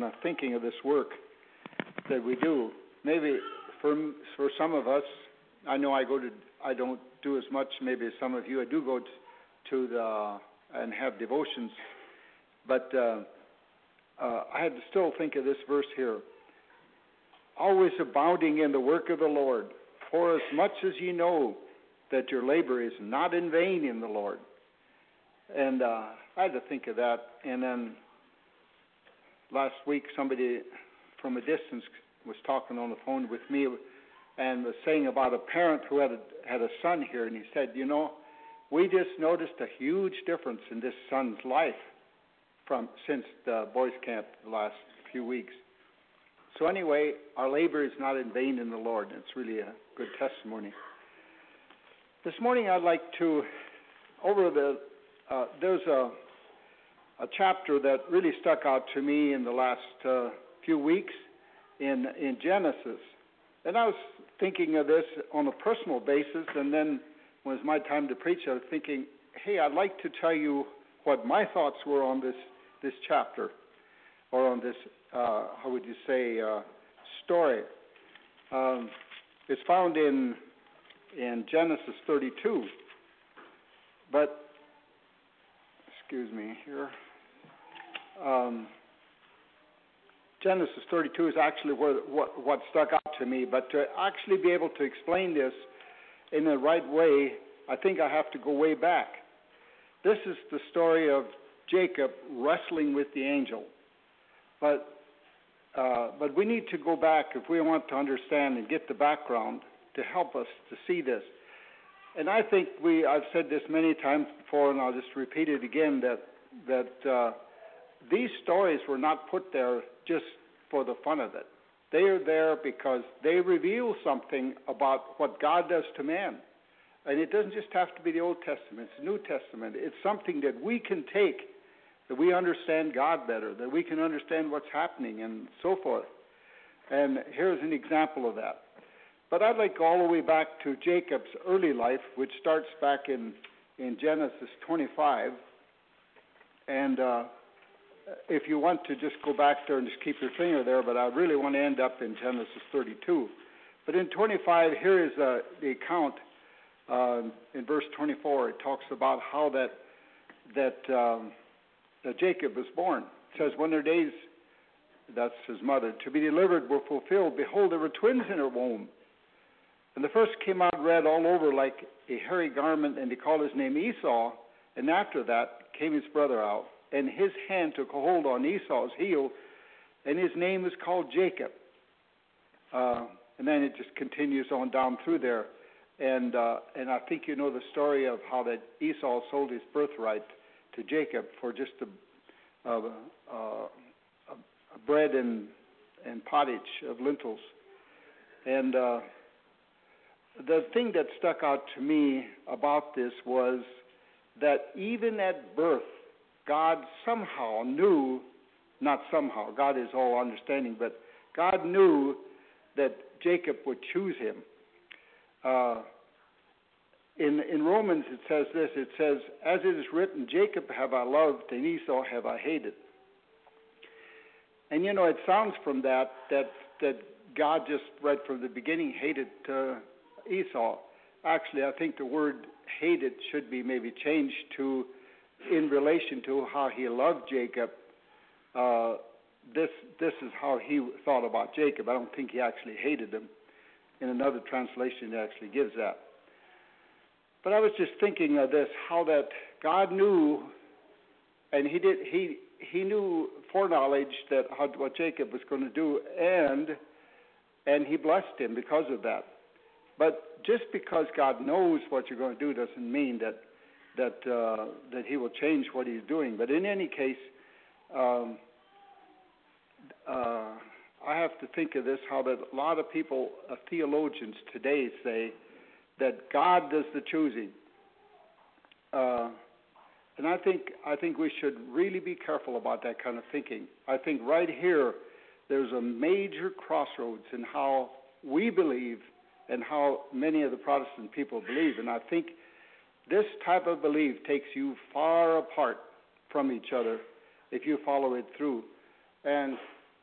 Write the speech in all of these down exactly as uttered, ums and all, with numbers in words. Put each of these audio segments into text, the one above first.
when I'm thinking of this work that we do. Maybe for for some of us, I know I go to, I don't do as much maybe as some of you. I do go to the, and have devotions, but uh, uh, I had to still think of this verse here. Always abounding in the work of the Lord, for as much as ye know that your labor is not in vain in the Lord. And uh, I had to think of that. And then last week somebody from a distance was talking on the phone with me and was saying about a parent who had a, had a son here, and he said, you know, we just noticed a huge difference in this son's life from since the boys' camp the last few weeks. So anyway, our labor is not in vain in the Lord. It's really a good testimony. This morning I'd like to, over the, uh, there's a, a chapter that really stuck out to me in the last uh, few weeks in, in Genesis. And I was thinking of this on a personal basis, and then when it was my time to preach, I was thinking, hey, I'd like to tell you what my thoughts were on this, this chapter, or on this, uh, how would you say, uh, story. Um, it's found in in Genesis thirty-two, but, excuse me here, um, Genesis thirty-two is actually where, what, what stuck out to me, but to actually be able to explain this in the right way, I think I have to go way back. This is the story of Jacob wrestling with the angel, but uh, but we need to go back if we want to understand and get the background to help us to see this. And I think we, I've said this many times before, and I'll just repeat it again, that, that uh, these stories were not put there just for the fun of it. They are there because they reveal something about what God does to man. And it doesn't just have to be the Old Testament, it's the New Testament. It's something that we can take, that we understand God better, that we can understand what's happening and so forth. And here's an example of that. But I'd like to go all the way back to Jacob's early life, which starts back in, in Genesis twenty-five. And uh, if you want to just go back there and just keep your finger there, but I really want to end up in Genesis thirty-two. But in twenty-five, here is uh, the account uh, in verse twenty-four. It talks about how that, that, um, that Jacob was born. It says, when their days, that's his mother, to be delivered were fulfilled, behold, there were twins in her womb. And the first came out red all over like a hairy garment, and they called his name Esau. And after that came his brother out, and his hand took a hold on Esau's heel, and his name was called Jacob. Uh, and then it just continues on down through there. And uh, and I think you know the story of how that Esau sold his birthright to Jacob for just a, a, a, a bread and, and pottage of lentils. And uh, the thing that stuck out to me about this was that even at birth, God somehow knew, not somehow, God is all understanding, but God knew that Jacob would choose him. Uh, in, in Romans it says this, it says, as it is written, Jacob have I loved and Esau have I hated. And you know, it sounds from that that, that God just right from the beginning hated uh, Esau. Actually, I think the word hated should be maybe changed to in relation to how he loved Jacob. Uh, this this is how he thought about Jacob. I don't think he actually hated him. In another translation, it actually gives that. But I was just thinking of this, how that God knew, and he did he he knew foreknowledge that how, what Jacob was going to do, and and he blessed him because of that. But just because God knows what you're going to do doesn't mean that that uh, that he will change what he's doing. But in any case, um, uh, I have to think of this, how that a lot of people, uh, theologians today say that God does the choosing. Uh, and I think I think we should really be careful about that kind of thinking. I think right here there's a major crossroads in how we believe and how many of the Protestant people believe. And I think this type of belief takes you far apart from each other if you follow it through. And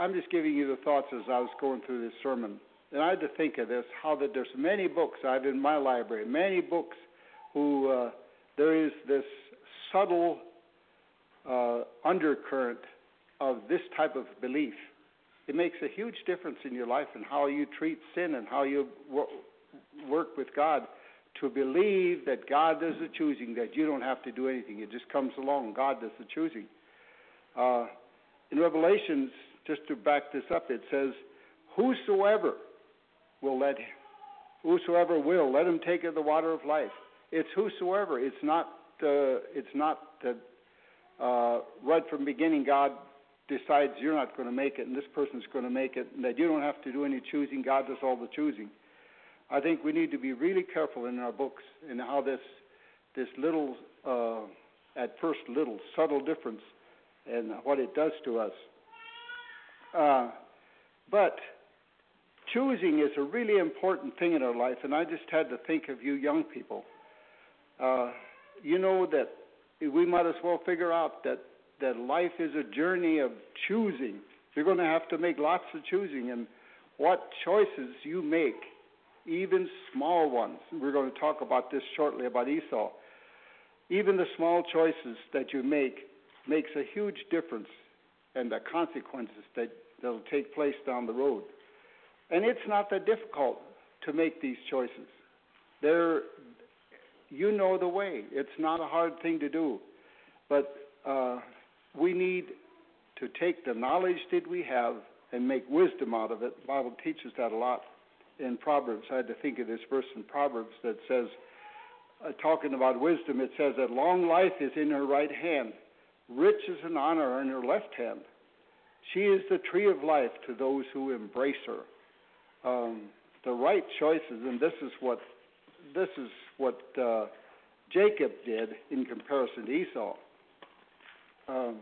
I'm just giving you the thoughts as I was going through this sermon. And I had to think of this, how that there's many books I have in my library, many books who uh, there is this subtle uh, undercurrent of this type of belief. It makes a huge difference in your life and how you treat sin and how you wor- work with God, to believe that God does the choosing, that you don't have to do anything. It just comes along. God does the choosing. Uh, in Revelations, just to back this up, it says, whosoever will let him, whosoever will, let him take of the water of life. It's whosoever. It's not, uh, it's not that uh, right from the beginning God decides you're not going to make it and this person's going to make it, and that you don't have to do any choosing. God does all the choosing. I think we need to be really careful in our books in how this this little, uh, at first little, subtle difference and what it does to us. Uh, but choosing is a really important thing in our life, and I just had to think of you young people. Uh, you know that we might as well figure out that, that life is a journey of choosing. You're going to have to make lots of choosing, and what choices you make, even small ones. We're going to talk about this shortly, about Esau. Even the small choices that you make makes a huge difference in the consequences that will take place down the road. And it's not that difficult to make these choices. They're, you know the way. It's not a hard thing to do. But uh, we need to take the knowledge that we have and make wisdom out of it. The Bible teaches that a lot in Proverbs. I had to think of this verse in Proverbs that says, uh, talking about wisdom, it says that long life is in her right hand, riches and honor are in her left hand. She is the tree of life to those who embrace her. Um, the right choices, and this is what this is what uh, Jacob did in comparison to Esau. Um,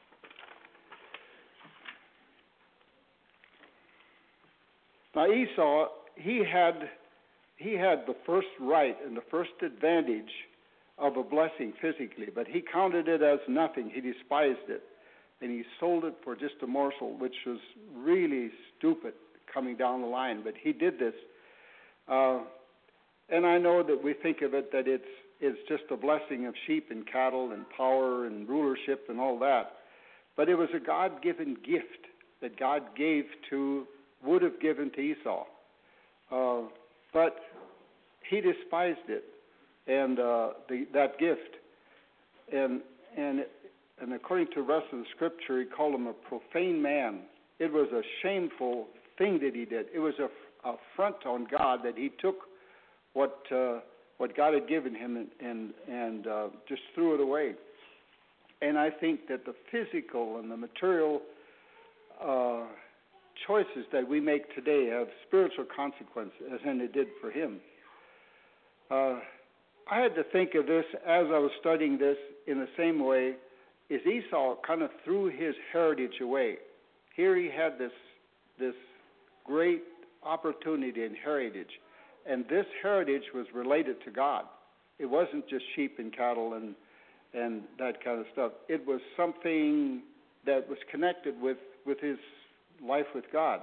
now Esau, he had he had the first right and the first advantage of a blessing physically, but he counted it as nothing. He despised it, and he sold it for just a morsel, which was really stupid coming down the line. But he did this, uh, and I know that we think of it that it's it's just a blessing of sheep and cattle and power and rulership and all that, but it was a God-given gift that God gave to would have given to Esau, uh, but he despised it and uh, the, that gift, and and and according to the rest of the scripture, he called him a profane man. It was a shameful thing that he did. It was a affront on God that he took what uh, what God had given him and and, and uh, just threw it away. And I think that the physical and the material uh, choices that we make today have spiritual consequences, and it did for him. Uh, I had to think of this as I was studying this in the same way. Is Esau kind of threw his heritage away. Here he had this this great opportunity and heritage, and this heritage was related to God. It wasn't just sheep and cattle and and that kind of stuff. It was something that was connected with, with his life with God.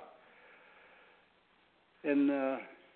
And uh,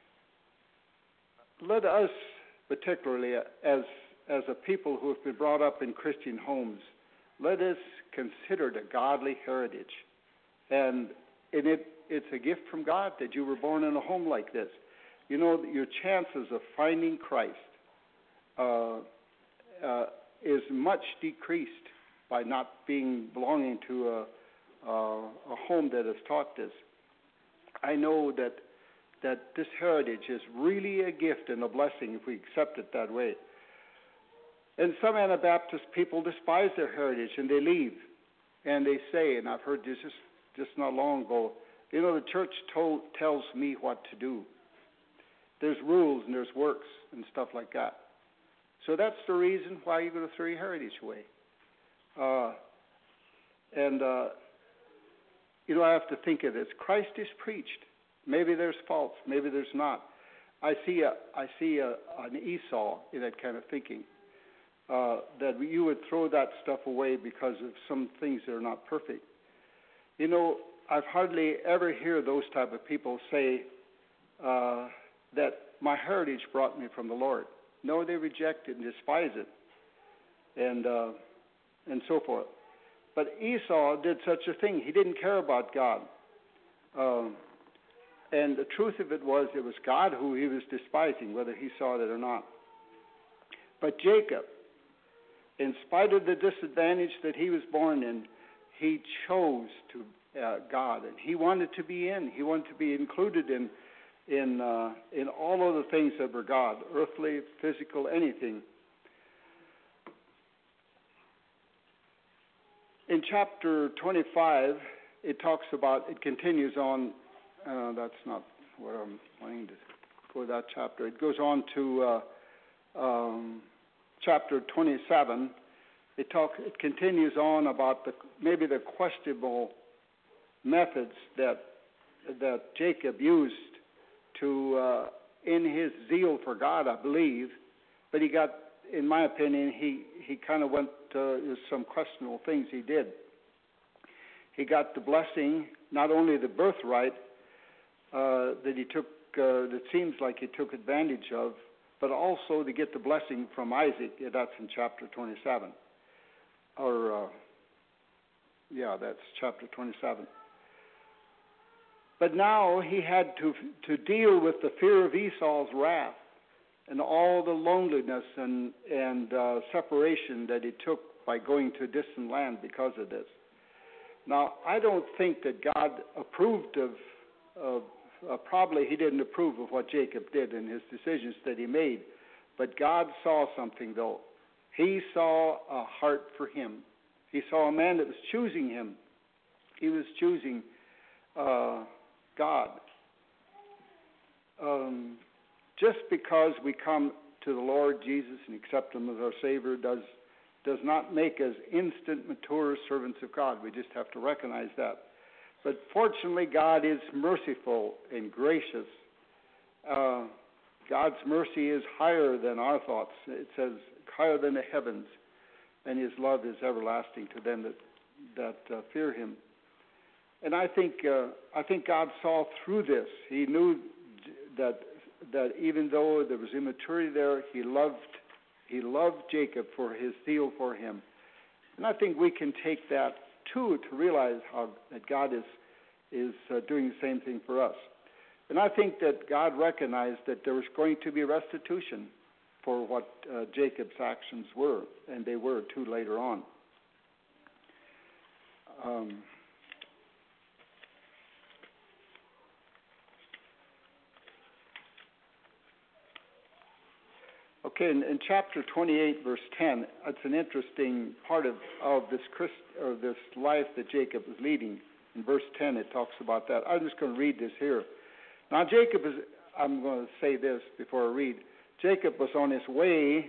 let us, particularly as as a people who have been brought up in Christian homes, let us consider the godly heritage. And, and it, it's a gift from God that you were born in a home like this. You know, your chances of finding Christ uh, uh, is much decreased by not being belonging to a, a, a home that has taught this. I know that that this heritage is really a gift and a blessing if we accept it that way. And some Anabaptist people despise their heritage and they leave. And they say, and I've heard this just, just not long ago, you know, the church told, tells me what to do. There's rules and there's works and stuff like that. So that's the reason why you're going to throw your heritage away. Uh, and, uh, you know, I have to think of this. Christ is preached. Maybe there's faults. Maybe there's not. I see a, I see a, an Esau in that kind of thinking. Uh, that you would throw that stuff away because of some things that are not perfect. You know, I've hardly ever hear those type of people say uh, that my heritage brought me from the Lord. No, they reject it and despise it, and uh, and so forth. But Esau did such a thing. He didn't care about God. Um, and the truth of it was, it was God who he was despising, whether he saw it or not. But Jacob, in spite of the disadvantage that he was born in, he chose to uh, God, and he wanted to be in. He wanted to be included in in uh, in all of the things that were God, earthly, physical, anything. In chapter twenty-five, it talks about, it continues on, uh, that's not what I'm wanting to go that chapter. It goes on to uh, um, chapter twenty-seven. It talk, it continues on about the maybe the questionable methods that that Jacob used to, uh, in his zeal for God, I believe, but he got, in my opinion, he, he kind of went to some questionable things he did. He got the blessing, not only the birthright uh, that he took, uh, that seems like he took advantage of, but also to get the blessing from Isaac. Yeah, that's in chapter twenty-seven. Or, uh, yeah, that's chapter twenty-seven. But now he had to to deal with the fear of Esau's wrath and all the loneliness and, and uh, separation that he took by going to a distant land because of this. Now, I don't think that God approved of, of uh, probably he didn't approve of what Jacob did and his decisions that he made, but God saw something, though. He saw a heart for him. He saw a man that was choosing him. He was choosing uh, God. Um, just because we come to the Lord Jesus and accept him as our Savior does does not make us instant, mature servants of God. We just have to recognize that. But fortunately, God is merciful and gracious. Uh, God's mercy is higher than our thoughts. It says higher than the heavens, and his love is everlasting to them that that uh, fear him. And I think uh, I think God saw through this. He knew that that even though there was immaturity there, he loved he loved Jacob for his zeal for him. And I think we can take that too to realize how that God is is uh, doing the same thing for us. And I think that God recognized that there was going to be restitution for what uh, Jacob's actions were, and they were too later on. Um, Okay, in, in chapter twenty-eight, verse ten, it's an interesting part of, of this Christ, or this life that Jacob was leading. In verse ten, it talks about that. I'm just going to read this here. Now, Jacob is, I'm going to say this before I read. Jacob was on his way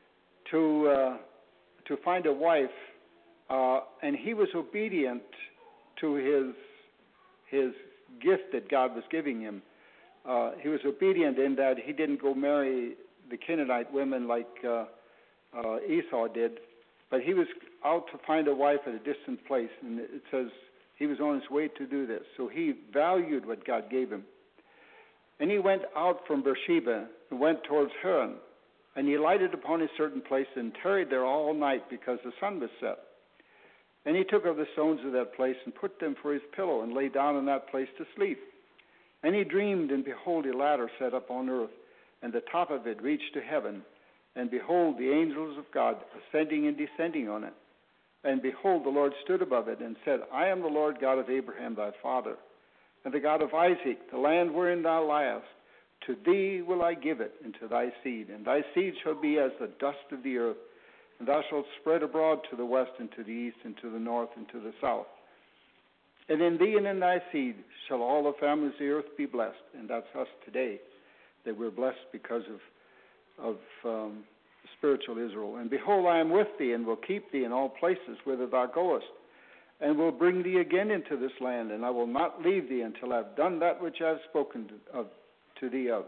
to uh, to find a wife, uh, and he was obedient to his his gift that God was giving him. Uh, he was obedient in that he didn't go marry the Canaanite women like uh, uh, Esau did, but he was out to find a wife at a distant place, and it says he was on his way to do this. So he valued what God gave him. And he went out from Beersheba and went towards Haran, and he lighted upon a certain place and tarried there all night because the sun was set. And he took of the stones of that place and put them for his pillow and lay down in that place to sleep. And he dreamed, and behold, a ladder set up on earth, and the top of it reached to heaven. And behold, the angels of God ascending and descending on it. And behold, the Lord stood above it and said, I am the Lord God of Abraham thy father, and the God of Isaac, the land wherein thou liest. To thee will I give it, and to thy seed. And thy seed shall be as the dust of the earth, and thou shalt spread abroad to the west, and to the east, and to the north, and to the south. And in thee and in thy seed shall all the families of the earth be blessed. And that's us today, that we're blessed because of of um, spiritual Israel. And behold, I am with thee, and will keep thee in all places whither thou goest, and will bring thee again into this land, and I will not leave thee until I have done that which I have spoken to, of, to thee of.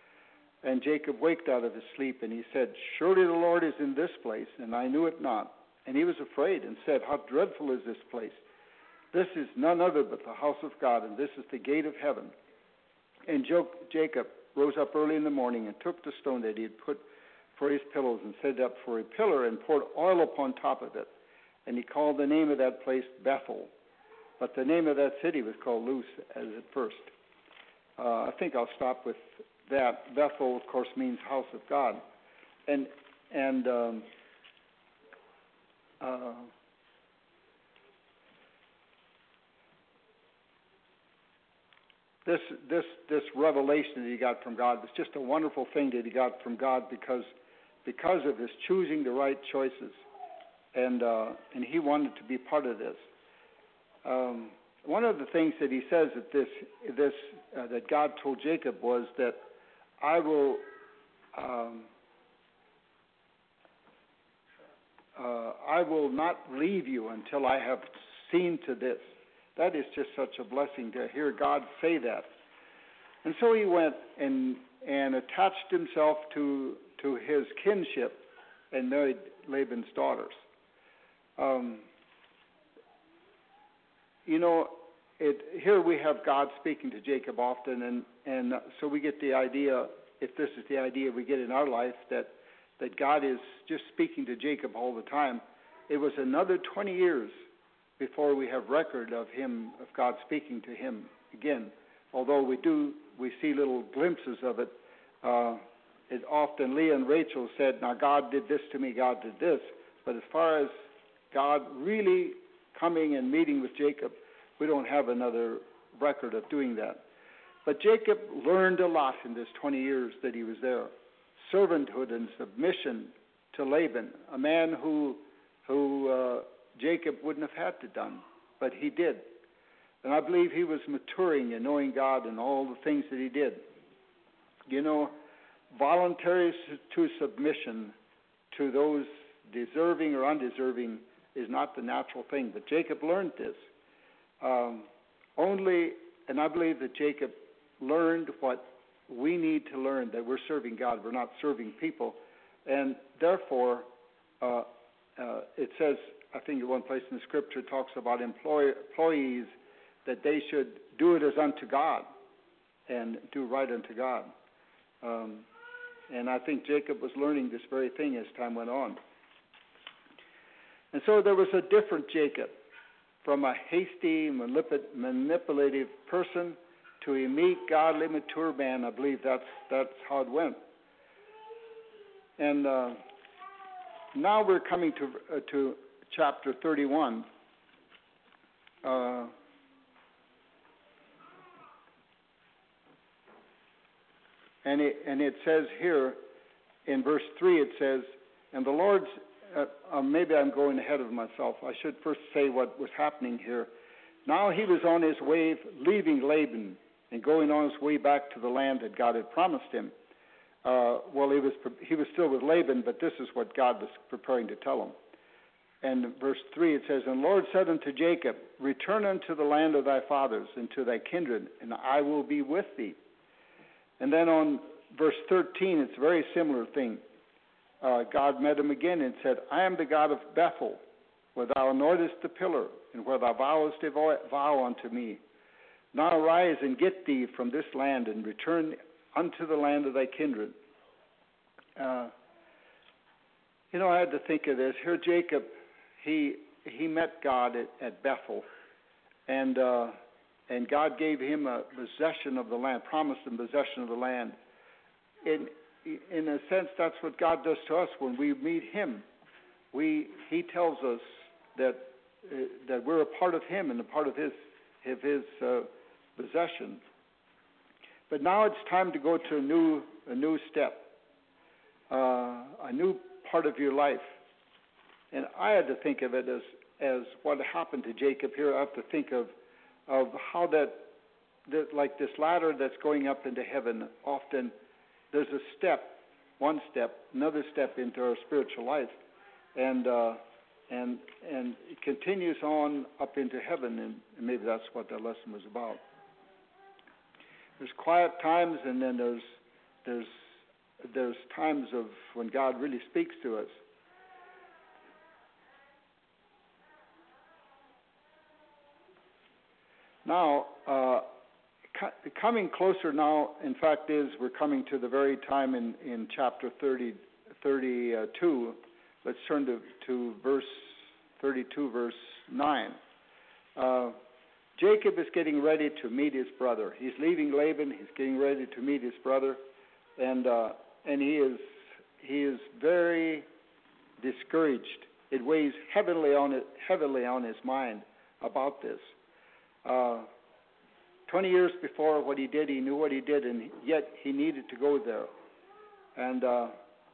And Jacob waked out of his sleep, and he said, Surely the Lord is in this place, and I knew it not. And he was afraid, and said, How dreadful is this place! This is none other but the house of God, and this is the gate of heaven. And Jo- Jacob rose up early in the morning and took the stone that he had put for his pillows and set it up for a pillar and poured oil upon top of it. And he called the name of that place Bethel. But the name of that city was called Luz as at first. Uh, I think I'll stop with that. Bethel, of course, means house of God. And and um, uh, this this this revelation that he got from God was just a wonderful thing that he got from God because because of his choosing the right choices, and uh, and he wanted to be part of this. Um, one of the things that he says that this this uh, that God told Jacob was that I will um, uh, I will not leave you until I have seen to this. That is just such a blessing to hear God say that. And so he went and and attached himself to to his kinship and married Laban's daughters. Um, you know, it, here we have God speaking to Jacob often, and, and so we get the idea, if this is the idea we get in our life, that, that God is just speaking to Jacob all the time. It was another twenty years before we have record of him, of God speaking to him again. Although we do, we see little glimpses of it. Uh, it often, Leah and Rachel said, now God did this to me, God did this. But as far as God really coming and meeting with Jacob, we don't have another record of doing that. But Jacob learned a lot in this twenty years that he was there. Servanthood and submission to Laban, a man who, who uh, Jacob wouldn't have had to done, but he did. And I believe he was maturing and knowing God and all the things that he did. You know, voluntary to submission to those deserving or undeserving is not the natural thing. But Jacob learned this. Um, only, and I believe that Jacob learned what we need to learn, that we're serving God, we're not serving people. And therefore, uh, uh, it says, I think in one place in the scripture it talks about employ, employees, that they should do it as unto God and do right unto God. Um, and I think Jacob was learning this very thing as time went on. And so there was a different Jacob, from a hasty, manip- manipulative person to a meek, godly, mature man. I believe that's that's how it went. And uh, now we're coming to uh, to chapter thirty-one. Uh, and it and it says here in verse three, it says, and the Lord's Uh, uh, maybe I'm going ahead of myself. I should first say what was happening here. Now he was on his way, leaving Laban and going on his way back to the land that God had promised him. Uh, well, he was he was still with Laban, but this is what God was preparing to tell him. And in verse three it says, and the Lord said unto Jacob, return unto the land of thy fathers and to thy kindred, and I will be with thee. And then on verse thirteen, it's a very similar thing. Uh, God met him again and said, I am the God of Bethel, where thou anointest the pillar, and where thou vowest a vow unto me. Now arise and get thee from this land, and return unto the land of thy kindred. Uh, you know, I had to think of this. Here Jacob, he he met God at, at Bethel, and uh, and God gave him a possession of the land, promised him possession of the land. In In a sense, that's what God does to us when we meet him. We He tells us that uh, that we're a part of him and a part of his of his uh, possession. But now it's time to go to a new a new step, uh, a new part of your life. And I had to think of it as as what happened to Jacob here. I have to think of of how that, that like this ladder that's going up into heaven. Often there's a step, one step, another step into our spiritual life, and uh, and and it continues on up into heaven, and maybe that's what that lesson was about. There's quiet times, and then there's there's there's times of when God really speaks to us. Now, uh, co- coming closer now, in fact, is we're coming to the very time in, in chapter thirty, thirty-two. Let's turn to, to verse thirty-two, verse nine. Uh, Jacob is getting ready to meet his brother. He's leaving Laban. He's getting ready to meet his brother, and uh, and he is he is very discouraged. It weighs heavily on it, heavily on his mind about this. Uh, Twenty years before what he did, he knew what he did, and yet he needed to go there, and uh,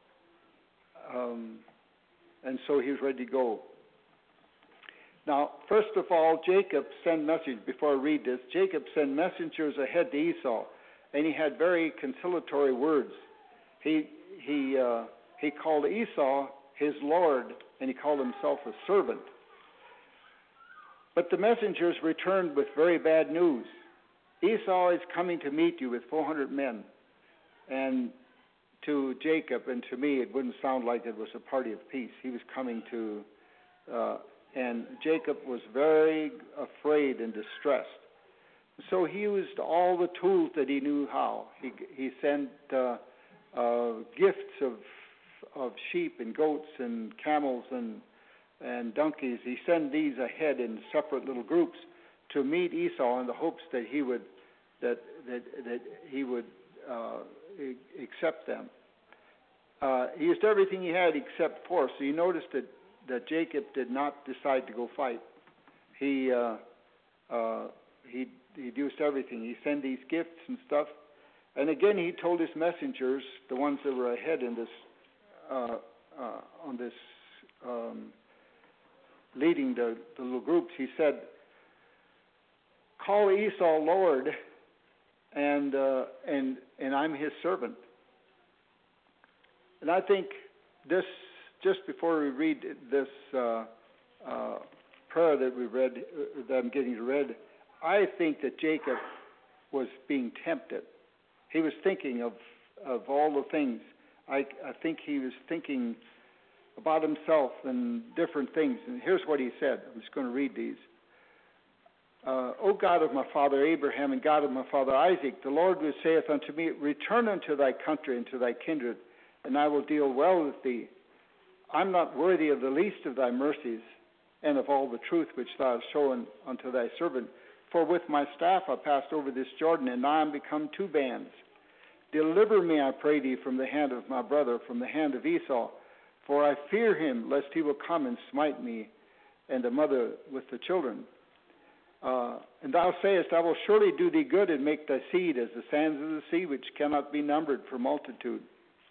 um, and so he was ready to go. Now, first of all, Jacob sent message, before I read this, Jacob sent messengers ahead to Esau, and he had very conciliatory words. He he uh, he called Esau his lord, and he called himself a servant. But the messengers returned with very bad news. Esau is coming to meet you with four hundred men. And to Jacob and to me, it wouldn't sound like it was a party of peace. He was coming to... Uh, And Jacob was very afraid and distressed. So he used all the tools that he knew how. He he sent uh, uh, gifts of of sheep and goats and camels and and donkeys. He sent these ahead in separate little groups to meet Esau in the hopes that he would that that that he would uh, accept them. Uh, he used everything he had except force. So you noticed that. that Jacob did not decide to go fight. He uh, uh, he he used everything. He sent these gifts and stuff, and again he told his messengers, the ones that were ahead in this uh, uh, on this um, leading the, the little groups. He said, "Call Esau Lord, and uh, and and I'm his servant." And I think this. Just before we read this uh, uh, prayer that we read, uh, that I'm getting read, I think that Jacob was being tempted. He was thinking of of all the things. I, I think he was thinking about himself and different things. And here's what he said. I'm just going to read these. Uh, O God of my father Abraham and God of my father Isaac, the Lord who saith unto me, return unto thy country and to thy kindred, and I will deal well with thee. I'm not worthy of the least of thy mercies and of all the truth which thou hast shown unto thy servant. For with my staff I passed over this Jordan, and now I am become two bands. Deliver me, I pray thee, from the hand of my brother, from the hand of Esau, for I fear him, lest he will come and smite me and the mother with the children. Uh, and thou sayest, I will surely do thee good and make thy seed as the sands of the sea, which cannot be numbered for multitude.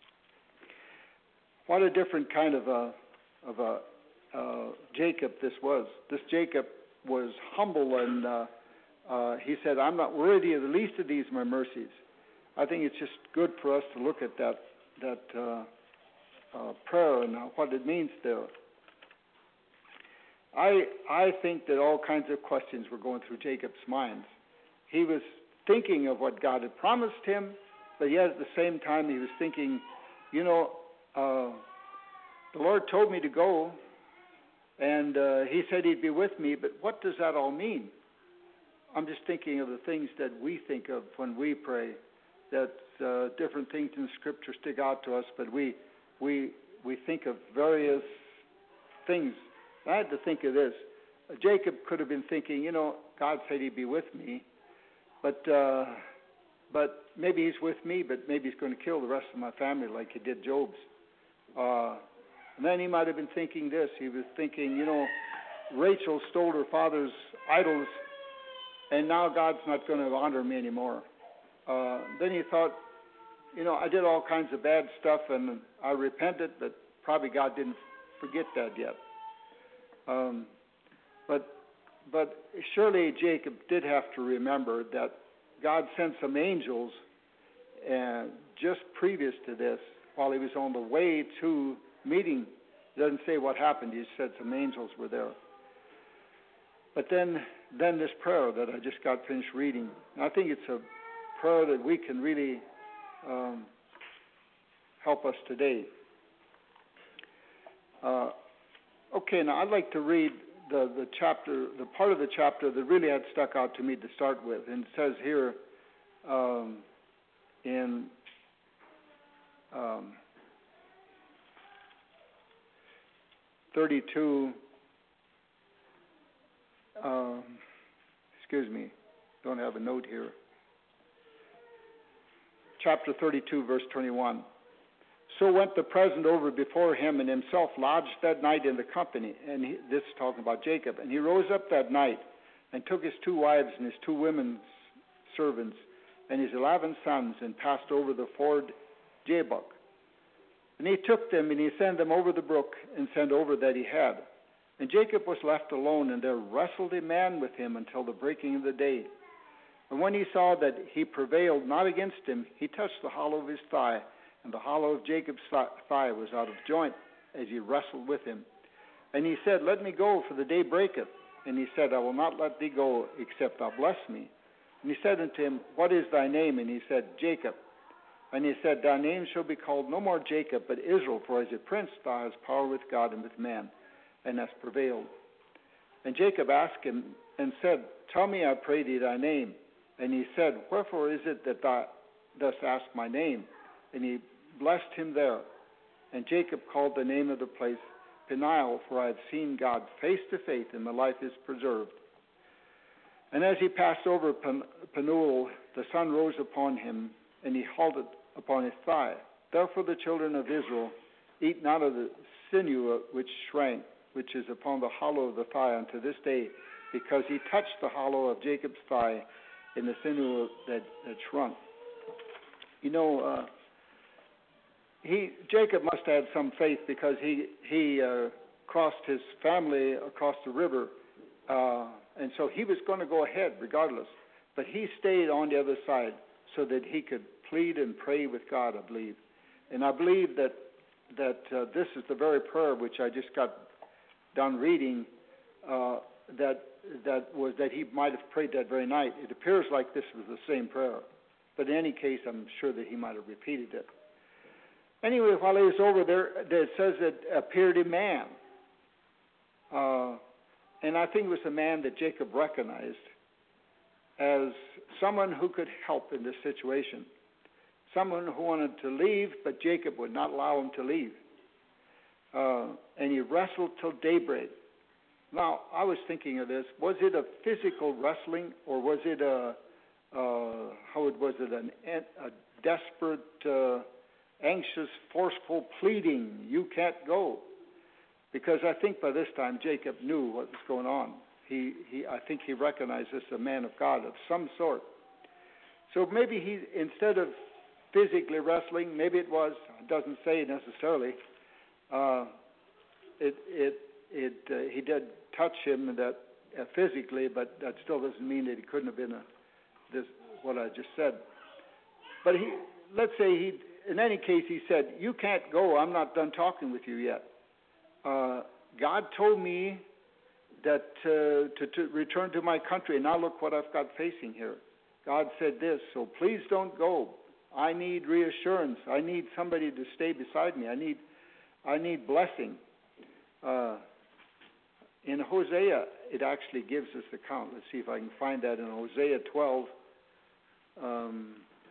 What a different kind of a of a uh, Jacob this was. This Jacob was humble, and uh, uh, he said, "I'm not worthy of the least of these my mercies." I think it's just good for us to look at that that uh, uh, prayer and what it means there. I I think that all kinds of questions were going through Jacob's mind. He was thinking of what God had promised him, but yet at the same time he was thinking, you know. Uh, the Lord told me to go, and uh, he said he'd be with me, but what does that all mean? I'm just thinking of the things that we think of when we pray, that uh, different things in Scripture stick out to us, but we we we think of various things. I had to think of this. Uh, Jacob could have been thinking, you know, God said he'd be with me, but uh, but maybe he's with me, but maybe he's going to kill the rest of my family like he did Job's. Uh, and then he might have been thinking this. He was thinking, you know, Rachel stole her father's idols, and now God's not going to honor me anymore. Uh, then he thought, you know, I did all kinds of bad stuff, and I repented, but probably God didn't forget that yet. Um, but but surely Jacob did have to remember that God sent some angels uh, just previous to this, while he was on the way to meeting. It doesn't say what happened. He said some angels were there. But then then this prayer that I just got finished reading, I think it's a prayer that we can really um, help us today. Uh, okay, now I'd like to read the the chapter, the part of the chapter that really had stuck out to me to start with, and it says here um, in um, thirty-two. Um, excuse me, don't have a note here. Chapter thirty-two, verse twenty-one. So went the present over before him, and himself lodged that night in the company. And he, this is talking about Jacob. And he rose up that night and took his two wives and his two women servants and his eleven sons and passed over the ford Jabbok. And he took them and he sent them over the brook and sent over that he had. And Jacob was left alone, and there wrestled a man with him until the breaking of the day. And when he saw that he prevailed not against him, he touched the hollow of his thigh, and the hollow of Jacob's thigh was out of joint as he wrestled with him. And he said, Let me go, for the day breaketh. And he said, I will not let thee go, except thou bless me. And he said unto him, What is thy name? And he said, Jacob. And he said, Thy name shall be called no more Jacob, but Israel, for as a prince thou hast power with God and with man, and hast prevailed. And Jacob asked him and said, Tell me, I pray thee, thy name. And he said, Wherefore is it that thou dost ask my name? And he blessed him there. And Jacob called the name of the place Peniel, for I have seen God face to face, and my life is preserved. And as he passed over Pen- Penuel, the sun rose upon him, and he halted upon his thigh. Therefore the children of Israel eat not of the sinew which shrank, which is upon the hollow of the thigh unto this day, because he touched the hollow of Jacob's thigh in the sinew that, that shrunk. You know, uh, he Jacob must have had some faith, because he he uh, crossed his family across the river, uh, and so he was going to go ahead regardless. But he stayed on the other side so that he could plead and pray with God, I believe. And I believe that that uh, this is the very prayer which I just got done reading, uh, that that was that he might have prayed that very night. It appears like this was the same prayer, but in any case, I'm sure that he might have repeated it. Anyway, while he was over there, it says that appeared a man, uh, and I think it was a man that Jacob recognized as someone who could help in this situation, someone who wanted to leave, but Jacob would not allow him to leave. Uh, and he wrestled till daybreak. Now, I was thinking of this. Was it a physical wrestling, or was it a, uh, how it was it, an, a desperate, uh, anxious, forceful pleading, you can't go? Because I think by this time Jacob knew what was going on. He, he, I think he recognized this as a man of God of some sort. So maybe he, instead of physically wrestling, maybe it was, it doesn't say necessarily, uh, it, it, it, uh, he did touch him that uh, physically, but that still doesn't mean that he couldn't have been a, this, what I just said. But he, let's say he, in any case, he said, you can't go, I'm not done talking with you yet. Uh, God told me that uh, to, to return to my country, and now look what I've got facing here. God said this, so please don't go. I need reassurance. I need somebody to stay beside me. I need, I need blessing. Uh, in Hosea, it actually gives us the count. Let's see if I can find that in Hosea twelve. Um,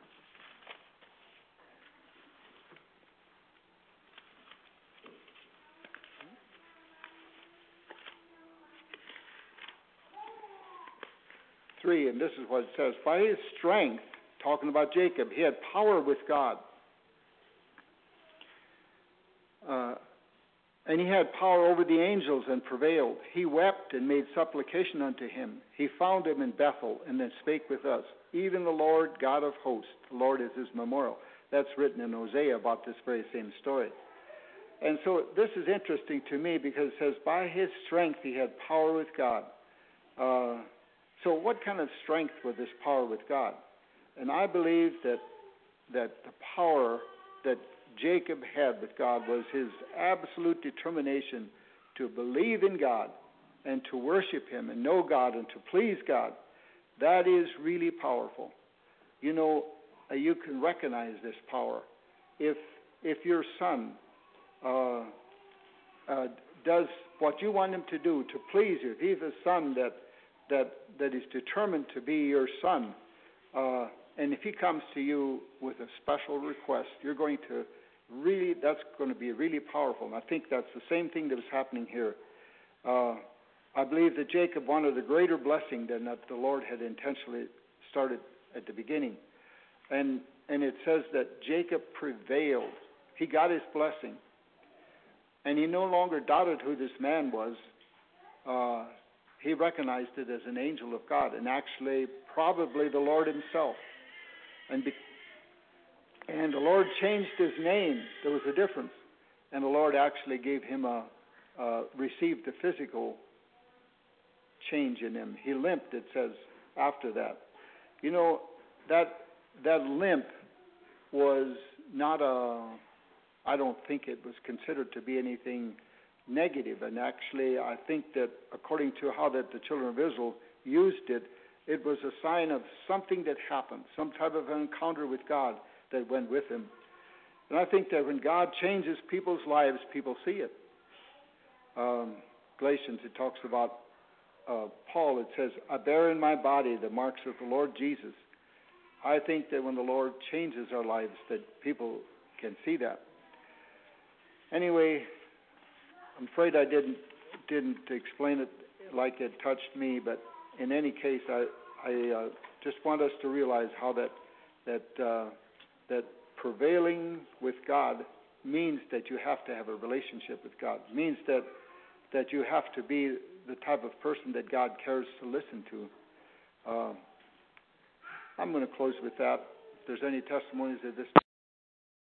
three, and this is what it says. By his strength, talking about Jacob, he had power with God. Uh, and he had power over the angels and prevailed. He wept and made supplication unto him. He found him in Bethel and then spake with us. Even the Lord God of hosts, the Lord is his memorial. That's written in Hosea about this very same story. And so this is interesting to me because it says, by his strength he had power with God. Uh, so what kind of strength was this power with God? And I believe that that the power that Jacob had with God was his absolute determination to believe in God and to worship him and know God and to please God. That is really powerful. You know, uh, you can recognize this power. If if your son uh, uh, does what you want him to do to please you, if he's a son that that that is determined to be your son, uh, and if he comes to you with a special request, you're going to really, that's going to be really powerful. And I think that's the same thing that was happening here. Uh, I believe that Jacob wanted a greater blessing than that the Lord had intentionally started at the beginning. And and it says that Jacob prevailed. He got his blessing. And he no longer doubted who this man was. Uh, he recognized it as an angel of God, and actually probably the Lord himself. And be, and the Lord changed his name. There was a difference. And the Lord actually gave him a, uh, received a physical change in him. He limped, it says, after that. You know, that that limp was not a, I don't think it was considered to be anything negative. And actually, I think that according to how that the children of Israel used it, it was a sign of something that happened, some type of encounter with God that went with him. And I think that when God changes people's lives, people see it. Um, Galatians, it talks about uh, Paul, it says, I bear in my body the marks of the Lord Jesus. I think that when the Lord changes our lives, that people can see that. Anyway, I'm afraid I didn't didn't explain it like it touched me, but in any case, I I uh, just want us to realize how that that uh, that prevailing with God means that you have to have a relationship with God. It means that that you have to be the type of person that God cares to listen to. Uh, I'm going to close with that. If there's any testimonies at this time.